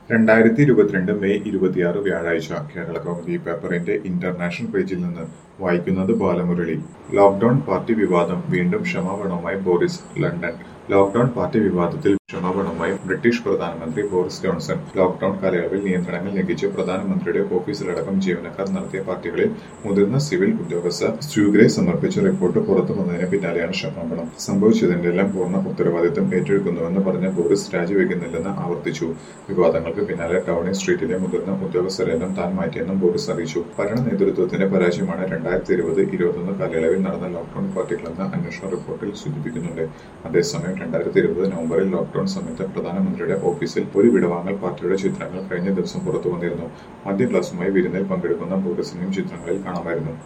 May 26 വ്യാഴാഴ്ച കേരളകൗമുദി പേപ്പറിന്റെ international പേജിൽ നിന്ന് വായിക്കുന്നത് ബാലമുരളി. ലോക്ഡൌൺ പാർട്ടി വിവാദം വീണ്ടും ക്ഷമാപണവുമായി ബോറിസ്. ലണ്ടൻ. ലോക്ഡൌൺ പാർട്ടി വിവാദത്തിൽ ക്ഷമാപണവുമായി ബ്രിട്ടീഷ് പ്രധാനമന്ത്രി ബോറിസ് ജോൺസൺ. ലോക്ഡൌൺ കാലയളവിൽ നിയന്ത്രണങ്ങൾ ലംഘിച്ച് പ്രധാനമന്ത്രിയുടെ ഓഫീസിലടക്കം ജീവനക്കാർ നടത്തിയ പാർട്ടികളിൽ മുതിർന്ന സിവിൽ ഉദ്യോഗസ്ഥർ സ്യൂഗ്രേ സമർപ്പിച്ച റിപ്പോർട്ട് പുറത്തുവന്നതിന് പിന്നാലെയാണ് ക്ഷമാപണം. സംഭവിച്ചതിന്റെല്ലാം പൂർണ്ണ ഉത്തരവാദിത്തം ഏറ്റെടുക്കുന്നുവെന്ന് പറഞ്ഞ ബോറിസ് രാജിവെക്കുന്നില്ലെന്ന് ആവർത്തിച്ചു. വിവാദങ്ങൾക്ക് പിന്നാലെ ഡൌണിംഗ് സ്ട്രീറ്റിലെ മുതിർന്ന ഉദ്യോഗസ്ഥരെല്ലാം താൻ മാറ്റിയെന്നും ബോറിസ് അറിയിച്ചു. ഭരണ നേതൃത്വത്തിന്റെ പരാജയമാണ് 2020-21 കാലയളവിൽ നടന്ന ലോക്ഡൌൺ പാർട്ടികളെന്ന് അന്വേഷണ റിപ്പോർട്ടിൽ സൂചിപ്പിക്കുന്നുണ്ട്. അതേസമയം 2020 നവംബറിൽ ലോക്ഡൌൺ സമയത്ത് പ്രധാനമന്ത്രിയുടെ ഓഫീസിൽ ഒരു വിടവാങ്ങൽ പാർട്ടിയുടെ ചിത്രങ്ങൾ കഴിഞ്ഞ ദിവസം പുറത്തുവന്നിരുന്നു. മധ്യ ക്ലാസുമായി വിരുന്നിൽ പങ്കെടുക്കുന്ന ബോറിസിനെയും ചിത്രങ്ങളിൽ കാണാമായിരുന്നു.